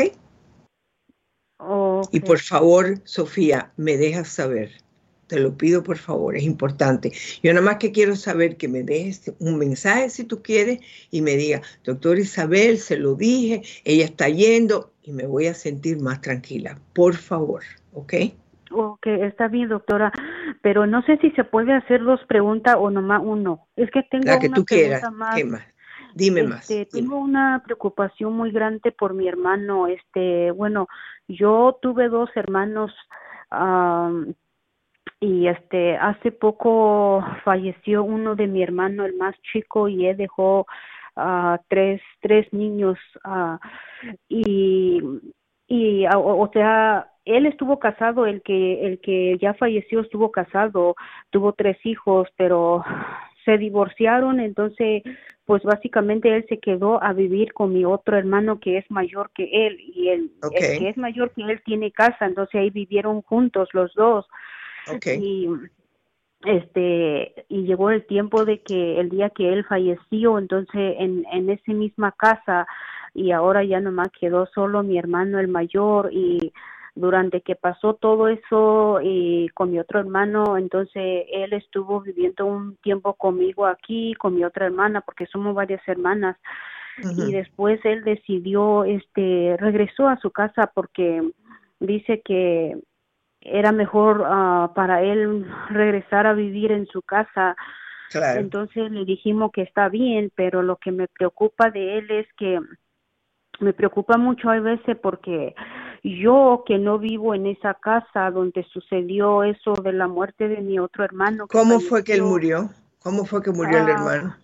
Y por favor, Sofía, me dejas saber. Te lo pido, por favor, es importante. Yo nada más que quiero saber que me dejes un mensaje si tú quieres y me diga, doctora Isabel, se lo dije, ella está yendo y me voy a sentir más tranquila. Por favor, ¿ok? Ok, está bien, doctora, pero no sé si se puede hacer 2 preguntas o nomás uno. Es que tengo la que una tú pregunta quieras. más. ¿Qué más? Dime más. Tengo una preocupación muy grande por mi hermano. Bueno, yo tuve 2 hermanos y hace poco falleció uno de mi hermano, el más chico, y él dejó 3 niños o sea, él estuvo casado, el que ya falleció estuvo casado, tuvo 3 hijos, pero se divorciaron, entonces pues básicamente él se quedó a vivir con mi otro hermano que es mayor que él, y el que es mayor que él tiene casa, entonces ahí vivieron juntos los dos. Y y llegó el tiempo de que el día que él falleció, entonces en esa misma casa, y ahora ya nomás quedó solo mi hermano el mayor, y durante que pasó todo eso y con mi otro hermano, entonces él estuvo viviendo un tiempo conmigo aquí, con mi otra hermana, porque somos varias hermanas. Y después él decidió, regresó a su casa porque dice que era mejor para él regresar a vivir en su casa. Claro. Entonces le dijimos que está bien, pero lo que me preocupa de él es que me preocupa mucho a veces porque yo que no vivo en esa casa donde sucedió eso de la muerte de mi otro hermano. ¿Cómo fue que él murió? ¿Cómo fue que murió el hermano?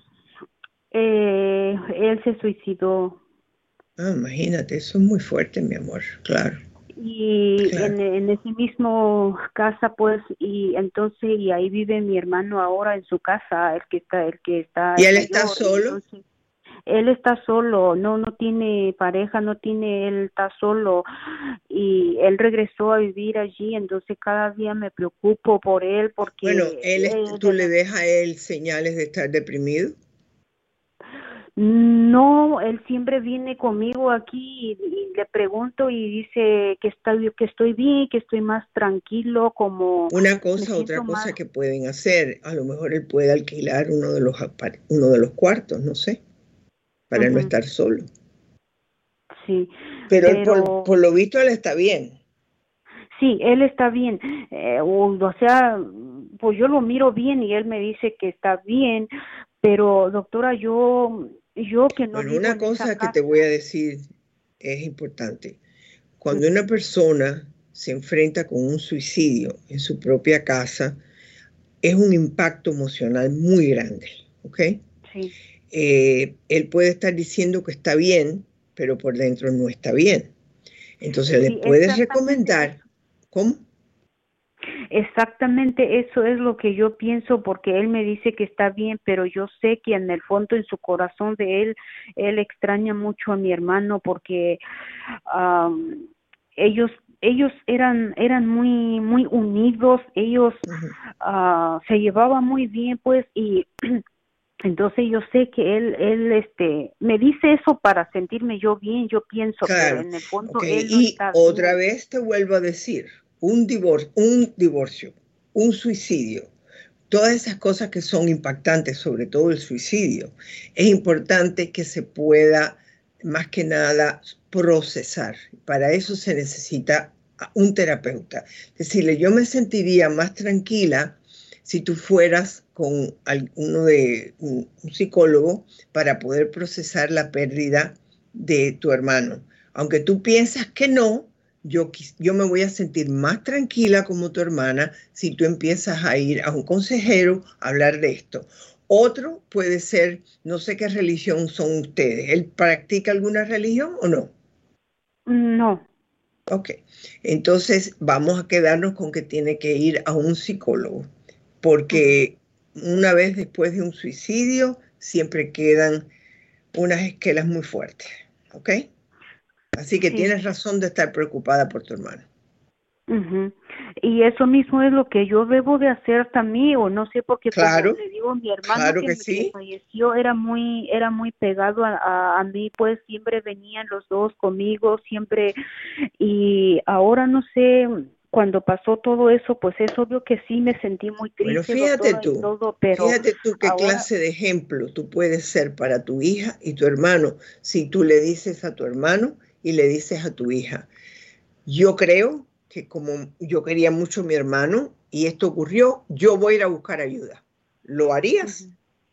Él se suicidó. Imagínate, eso es muy fuerte, mi amor, claro. Y en ese mismo casa, pues, y entonces, y ahí vive mi hermano ahora en su casa, el que está. ¿Y él está solo? Entonces, él está solo, no tiene pareja, él está solo, y él regresó a vivir allí, entonces cada día me preocupo por él porque... Bueno, ¿tú le dejas a él señales de estar deprimido? No, él siempre viene conmigo aquí y le pregunto y dice que estoy bien, que estoy más tranquilo, como... Otra cosa que pueden hacer, a lo mejor él puede alquilar uno de los cuartos, no sé, para no estar solo. Sí. Pero él, por lo visto, él está bien. Sí, él está bien. O sea, pues yo lo miro bien y él me dice que está bien, pero doctora, yo que no vivo una en cosa esa que casa. te voy a decir es importante. Cuando una persona se enfrenta con un suicidio en su propia casa, es un impacto emocional muy grande, ¿ok? Sí. Él puede estar diciendo que está bien, pero por dentro no está bien. Entonces le puedes recomendar. ¿Cómo? Exactamente, eso es lo que yo pienso, porque él me dice que está bien, pero yo sé que en el fondo, en su corazón de él extraña mucho a mi hermano, porque ellos eran muy unidos, ellos se llevaban muy bien, pues, y entonces yo sé que él me dice eso para sentirme yo bien, yo pienso, claro. pero en el fondo Okay. él no está bien. Otra vez te vuelvo a decir, un divorcio, un suicidio, todas esas cosas que son impactantes, sobre todo el suicidio, es importante que se pueda, más que nada, procesar. Para eso se necesita un terapeuta. Decirle, yo me sentiría más tranquila si tú fueras con un psicólogo para poder procesar la pérdida de tu hermano. Aunque tú piensas que no, yo me voy a sentir más tranquila como tu hermana si tú empiezas a ir a un consejero a hablar de esto. Otro puede ser, no sé qué religión son ustedes. ¿Él practica alguna religión o no? No. Ok, entonces vamos a quedarnos con que tiene que ir a un psicólogo, porque una vez después de un suicidio siempre quedan unas esquelas muy fuertes, ¿ok? Así que tienes razón de estar preocupada por tu hermano. Y eso mismo es lo que yo debo de hacer también, o no sé, porque claro, como le digo, mi hermano claro que sí. falleció era muy pegado a mí, pues siempre venían los dos conmigo, siempre, y ahora no sé, cuando pasó todo eso, pues es obvio que sí me sentí muy triste. Bueno, fíjate tú, todo, pero fíjate tú qué ahora, clase de ejemplo tú puedes ser para tu hija y tu hermano si tú le dices a tu hermano y le dices a tu hija. Yo creo que como yo quería mucho a mi hermano y esto ocurrió, yo voy a ir a buscar ayuda. ¿Lo harías?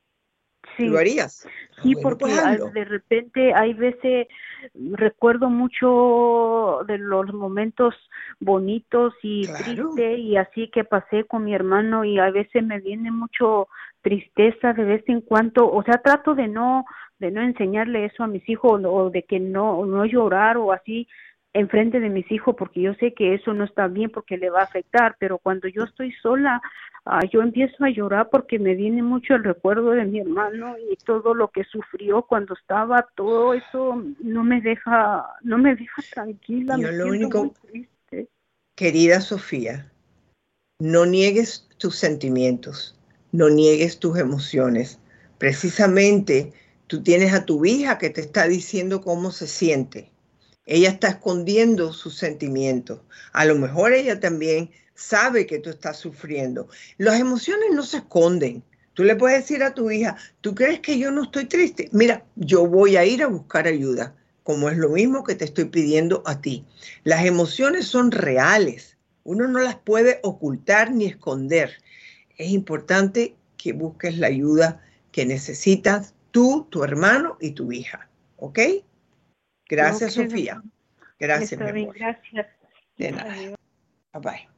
Sí. ¿Lo harías? Sí, Bueno, porque pues de repente hay veces, recuerdo mucho de los momentos bonitos y tristes y así que pasé con mi hermano, y a veces me viene mucho tristeza de vez en cuando, o sea, trato de no enseñarle eso a mis hijos, o de que no llorar o así enfrente de mis hijos, porque yo sé que eso no está bien, porque le va a afectar, pero cuando yo estoy sola, yo empiezo a llorar porque me viene mucho el recuerdo de mi hermano y todo lo que sufrió cuando estaba, todo eso no me deja tranquila, yo me lo siento único, muy triste. Querida Sofía, no niegues tus sentimientos, no niegues tus emociones. Precisamente tú tienes a tu hija que te está diciendo cómo se siente. Ella está escondiendo sus sentimientos. A lo mejor ella también sabe que tú estás sufriendo. Las emociones no se esconden. Tú le puedes decir a tu hija, ¿tú crees que yo no estoy triste? Mira, yo voy a ir a buscar ayuda, como es lo mismo que te estoy pidiendo a ti. Las emociones son reales. Uno no las puede ocultar ni esconder. Es importante que busques la ayuda que necesitas tú, tu hermano y tu hija. ¿Ok? Gracias, Sofía. Gracias, mi amor. Gracias. De nada. Bye bye.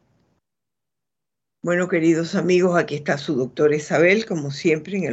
Bueno, queridos amigos, aquí está su doctora Isabel, como siempre, en el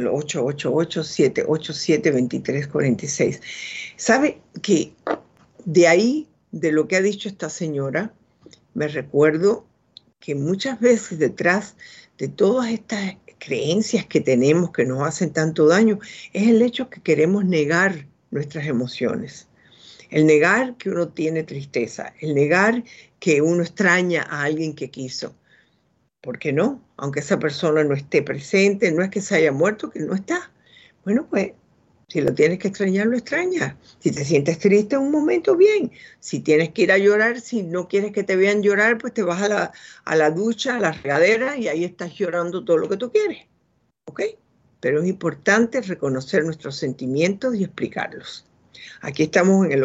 888-787-2346. ¿Sabe que de ahí, de lo que ha dicho esta señora, me recuerdo que muchas veces detrás de todas estas creencias que tenemos que nos hacen tanto daño, es el hecho que queremos negar nuestras emociones. El negar que uno tiene tristeza, el negar que uno extraña a alguien que quiso. ¿Por qué no? Aunque esa persona no esté presente, no es que se haya muerto, que no está. Bueno, pues, si lo tienes que extrañar, lo extrañas. Si te sientes triste en un momento, bien. Si tienes que ir a llorar, si no quieres que te vean llorar, pues te vas a la ducha, a la regadera, y ahí estás llorando todo lo que tú quieres. ¿Ok? Pero es importante reconocer nuestros sentimientos y explicarlos. Aquí estamos en el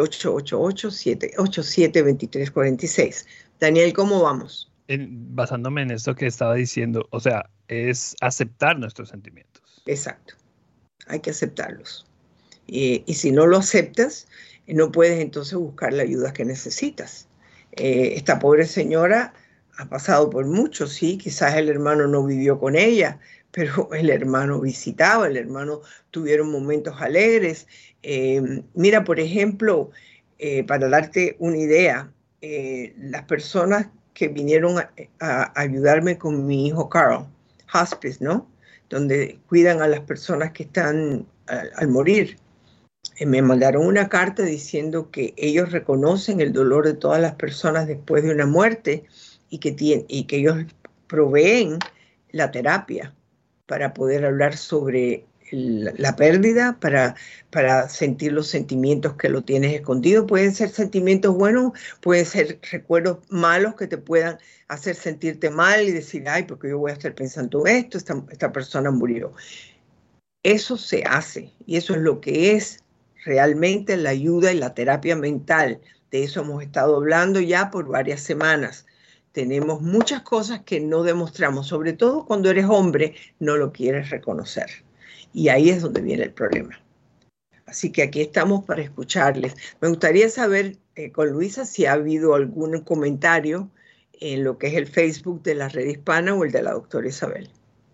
888-787-2346. Daniel, ¿cómo vamos? Basándome en esto que estaba diciendo, o sea, es aceptar nuestros sentimientos. Exacto. Hay que aceptarlos. Y si no lo aceptas, no puedes entonces buscar la ayuda que necesitas. Esta pobre señora ha pasado por mucho, sí, quizás el hermano no vivió con ella, pero el hermano visitaba, el hermano tuvieron momentos alegres. Mira, por ejemplo, para darte una idea, las personas que vinieron a ayudarme con mi hijo Carl, hospice, ¿no? Donde cuidan a las personas que están al morir. Me mandaron una carta diciendo que ellos reconocen el dolor de todas las personas después de una muerte y que ellos proveen la terapia para poder hablar sobre la pérdida, para sentir los sentimientos que lo tienes escondido. Pueden ser sentimientos buenos, pueden ser recuerdos malos que te puedan hacer sentirte mal y decir, ay, porque yo voy a estar pensando esto, esta persona murió. Eso se hace y eso es lo que es realmente la ayuda y la terapia mental. De eso hemos estado hablando ya por varias semanas. Tenemos muchas cosas que no demostramos, sobre todo cuando eres hombre, no lo quieres reconocer. Y ahí es donde viene el problema. Así que aquí estamos para escucharles. Me gustaría saber con Luisa si ha habido algún comentario en lo que es el Facebook de la Red Hispana o el de la doctora Isabel.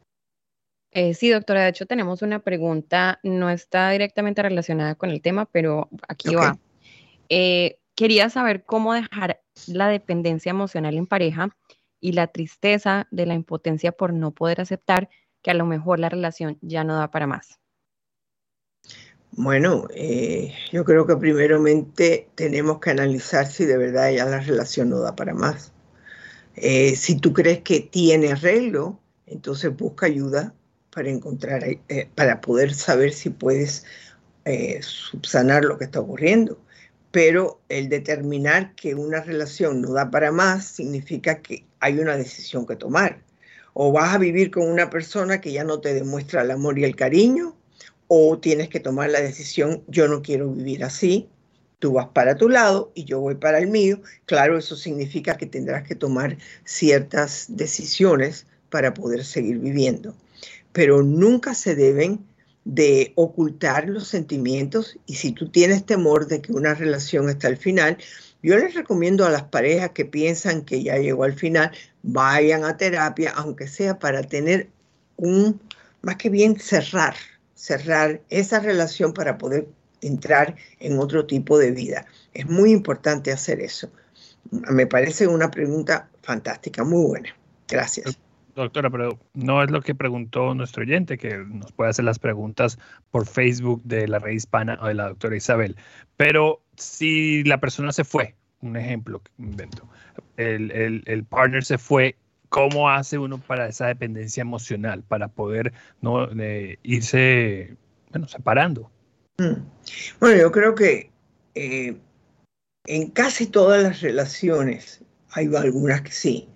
Sí, doctora, de hecho tenemos una pregunta, no está directamente relacionada con el tema, pero aquí va. Quería saber cómo dejar la dependencia emocional en pareja y la tristeza de la impotencia por no poder aceptar que a lo mejor la relación ya no da para más. Bueno, yo creo que primeramente tenemos que analizar si de verdad ya la relación no da para más. Si tú crees que tiene arreglo, entonces busca ayuda para encontrar, para poder saber si puedes subsanar lo que está ocurriendo. Pero el determinar que una relación no da para más significa que hay una decisión que tomar. O vas a vivir con una persona que ya no te demuestra el amor y el cariño, o tienes que tomar la decisión, yo no quiero vivir así, tú vas para tu lado y yo voy para el mío. Claro, eso significa que tendrás que tomar ciertas decisiones para poder seguir viviendo. Pero nunca se deben de ocultar los sentimientos, y si tú tienes temor de que una relación está al final, yo les recomiendo a las parejas que piensan que ya llegó al final, vayan a terapia, aunque sea para tener más que bien cerrar esa relación para poder entrar en otro tipo de vida. Es muy importante hacer eso. Me parece una pregunta fantástica, muy buena. Gracias. Doctora, pero no es lo que preguntó nuestro oyente, que nos puede hacer las preguntas por Facebook de la Red Hispana o de la doctora Isabel. Pero si la persona se fue, un ejemplo que invento, el partner se fue, ¿cómo hace uno para esa dependencia emocional, para poder no irse separando? Bueno, yo creo que en casi todas las relaciones, hay algunas que sí,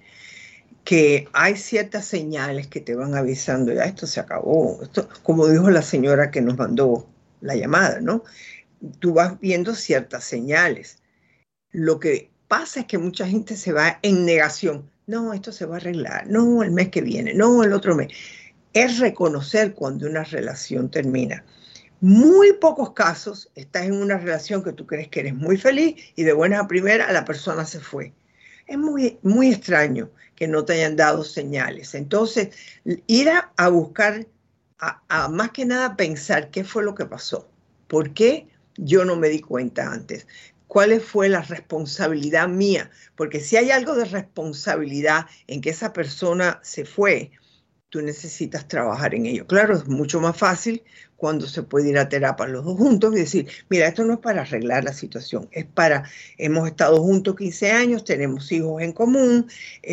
que hay ciertas señales que te van avisando, ya esto se acabó, esto, como dijo la señora que nos mandó la llamada, ¿no? Tú vas viendo ciertas señales. Lo que pasa es que mucha gente se va en negación. No, esto se va a arreglar. No, el mes que viene. No, el otro mes. Es reconocer cuando una relación termina. Muy pocos casos estás en una relación que tú crees que eres muy feliz y de buenas a primeras la persona se fue. Es muy, muy extraño que no te hayan dado señales. Entonces, ir a buscar, a más que nada pensar qué fue lo que pasó. ¿Por qué yo no me di cuenta antes? ¿Cuál fue la responsabilidad mía? Porque si hay algo de responsabilidad en que esa persona se fue, tú necesitas trabajar en ello. Claro, es mucho más fácil cuando se puede ir a terapia los dos juntos y decir, mira, esto no es para arreglar la situación, es para, hemos estado juntos 15 años, tenemos hijos en común,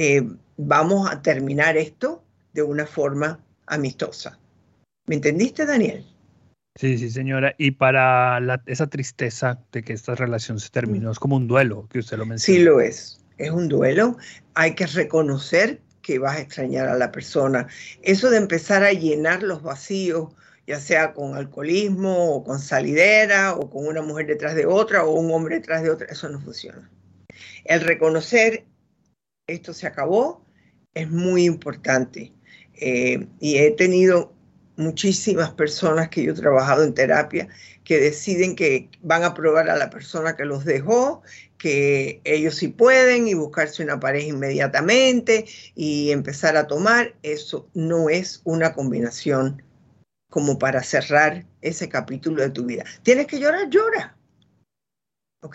vamos a terminar esto de una forma amistosa. ¿Me entendiste, Daniel? Sí, sí, señora. Y para esa tristeza de que esta relación se terminó, es como un duelo, que usted lo mencionó. Sí lo es un duelo. Hay que reconocer que vas a extrañar a la persona. Eso de empezar a llenar los vacíos, ya sea con alcoholismo o con salidera o con una mujer detrás de otra o un hombre detrás de otra, eso no funciona. El reconocer esto se acabó es muy importante. Y he tenido muchísimas personas que yo he trabajado en terapia que deciden que van a probar a la persona que los dejó, que ellos sí pueden y buscarse una pareja inmediatamente y empezar a tomar. Eso no es una combinación como para cerrar ese capítulo de tu vida. ¿Tienes que llorar? Llora. ¿Ok?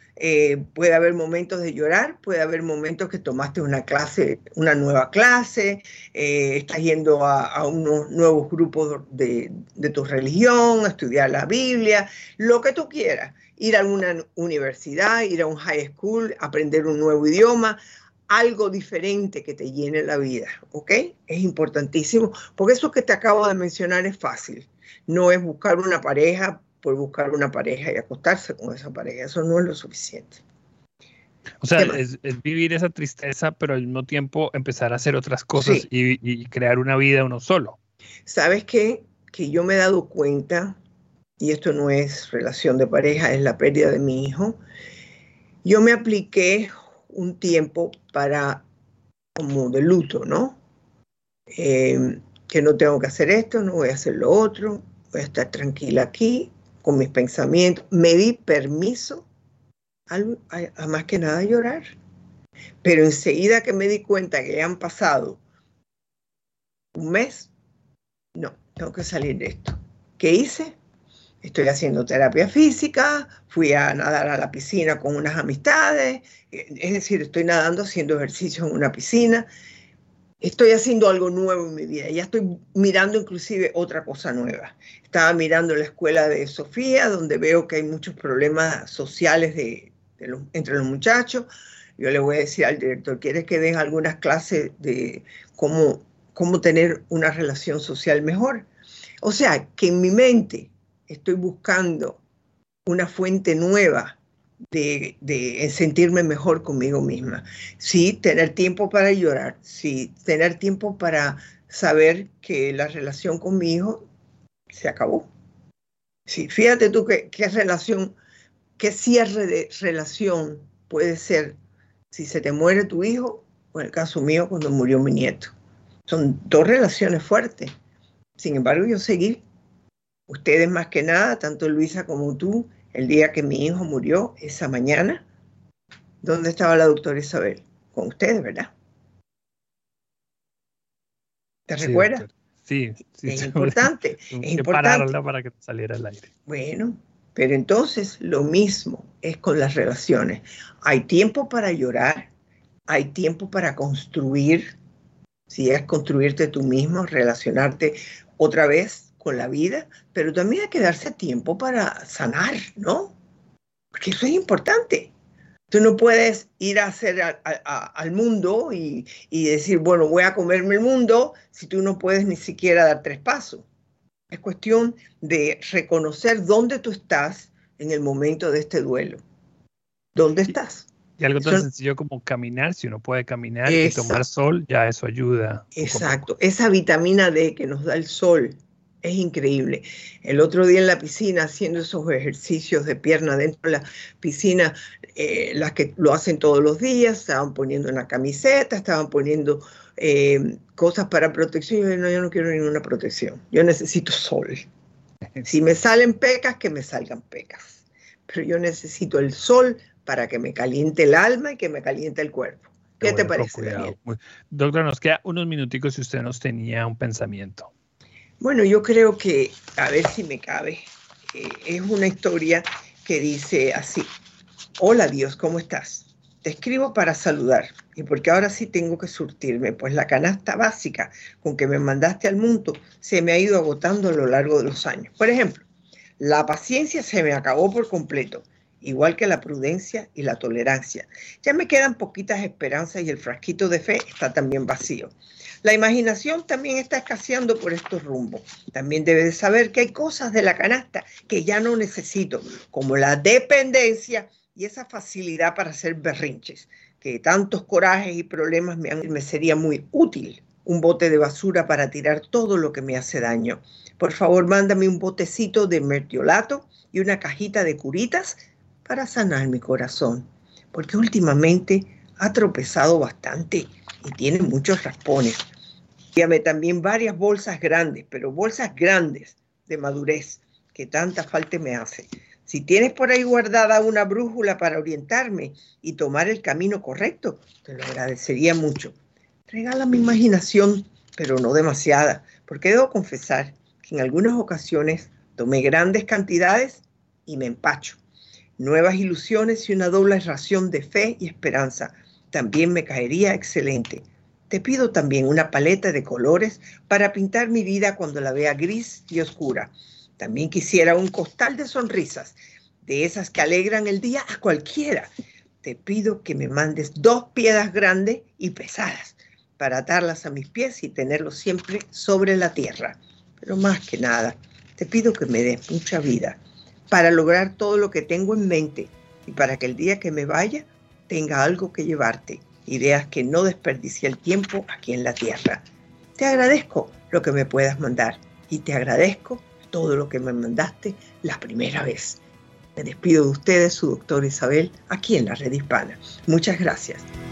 Puede haber momentos de llorar, puede haber momentos que tomaste una clase, una nueva clase, estás yendo a unos nuevos grupos de tu religión, a estudiar la Biblia, lo que tú quieras, ir a una universidad, ir a un high school, aprender un nuevo idioma, algo diferente que te llene la vida, ¿ok? Es importantísimo, porque eso que te acabo de mencionar es fácil, no es buscar una pareja por buscar una pareja y acostarse con esa pareja. Eso no es lo suficiente. O sea, es vivir esa tristeza, pero al mismo tiempo empezar a hacer otras cosas, sí, y crear una vida uno solo. ¿Sabes qué? Que yo me he dado cuenta, y esto no es relación de pareja, es la pérdida de mi hijo. Yo me apliqué un tiempo para, como de luto, ¿no? Que no tengo que hacer esto, no voy a hacer lo otro, voy a estar tranquila aquí, con mis pensamientos. Me di permiso a más que nada llorar. Pero enseguida que me di cuenta que ya han pasado un mes, no, tengo que salir de esto. ¿Qué hice? Estoy haciendo terapia física, fui a nadar a la piscina con unas amistades, es decir, estoy nadando, haciendo ejercicio en una piscina. Estoy haciendo algo nuevo en mi vida. Ya estoy mirando inclusive otra cosa nueva. Estaba mirando la escuela de Sofía, donde veo que hay muchos problemas sociales entre los muchachos. Yo le voy a decir al director, ¿quieres que den algunas clases de cómo tener una relación social mejor? O sea, que en mi mente estoy buscando una fuente nueva de sentirme mejor conmigo misma. Sí, tener tiempo para llorar. Sí, tener tiempo para saber que la relación con mi hijo se acabó. Sí, fíjate tú qué relación, qué cierre de relación puede ser si se te muere tu hijo, o en el caso mío, cuando murió mi nieto. Son dos relaciones fuertes. Sin embargo, yo seguí. Ustedes más que nada, tanto Luisa como tú, el día que mi hijo murió, esa mañana, ¿dónde estaba la doctora Isabel? Con ustedes, ¿verdad? ¿Te recuerdas? Doctor. Sí. Es importante. Es importante pararla para que saliera al aire. Bueno, pero entonces lo mismo es con las relaciones. Hay tiempo para llorar, hay tiempo para construir, si es construirte tú mismo, relacionarte otra vez con la vida, pero también hay que darse tiempo para sanar, ¿no? Porque eso es importante. Tú no puedes ir a hacer al mundo y decir, bueno, voy a comerme el mundo, si tú no puedes ni siquiera dar 3 pasos. Es cuestión de reconocer dónde tú estás en el momento de este duelo. ¿Dónde estás? Y algo tan sencillo como caminar, si uno puede caminar y tomar sol, ya eso ayuda. Exacto. Esa vitamina D que nos da el sol es increíble. El otro día en la piscina, haciendo esos ejercicios de pierna dentro de la piscina, las que lo hacen todos los días, estaban poniendo una camiseta, estaban poniendo cosas para protección. Yo no quiero ninguna protección. Yo necesito sol. Si me salen pecas, que me salgan pecas. Pero yo necesito el sol para que me caliente el alma y que me caliente el cuerpo. ¿Qué te parece, Daniel? Doctora, nos queda unos minuticos si usted nos tenía un pensamiento. Bueno, yo creo que, a ver si me cabe, es una historia que dice así: hola Dios, ¿cómo estás? Te escribo para saludar, y porque ahora sí tengo que surtirme, pues la canasta básica con que me mandaste al mundo se me ha ido agotando a lo largo de los años. Por ejemplo, la paciencia se me acabó por completo, igual que la prudencia y la tolerancia. Ya me quedan poquitas esperanzas y el frasquito de fe está también vacío. La imaginación también está escaseando por estos rumbos. También debes de saber que hay cosas de la canasta que ya no necesito, como la dependencia y esa facilidad para hacer berrinches, que tantos corajes y problemas me sería muy útil. Un bote de basura para tirar todo lo que me hace daño. Por favor, mándame un botecito de mertiolato y una cajita de curitas para sanar mi corazón, porque últimamente ha tropezado bastante y tiene muchos raspones. Envíame también varias bolsas grandes, pero bolsas grandes de madurez, que tanta falta me hace. Si tienes por ahí guardada una brújula para orientarme y tomar el camino correcto, te lo agradecería mucho. Regala mi imaginación, pero no demasiada, porque debo confesar que en algunas ocasiones tomé grandes cantidades y me empacho. Nuevas ilusiones y una doble ración de fe y esperanza también me caería excelente. Te pido también una paleta de colores para pintar mi vida cuando la vea gris y oscura. También quisiera un costal de sonrisas, de esas que alegran el día a cualquiera. Te pido que me mandes 2 piedras grandes y pesadas para atarlas a mis pies y tenerlos siempre sobre la tierra. Pero más que nada, te pido que me des mucha vida para lograr todo lo que tengo en mente y para que el día que me vaya tenga algo que llevarte y veas que no desperdicié el tiempo aquí en la tierra. Te agradezco lo que me puedas mandar y te agradezco todo lo que me mandaste la primera vez. Me despido de ustedes, su doctora Isabel, aquí en la Red Hispana. Muchas gracias.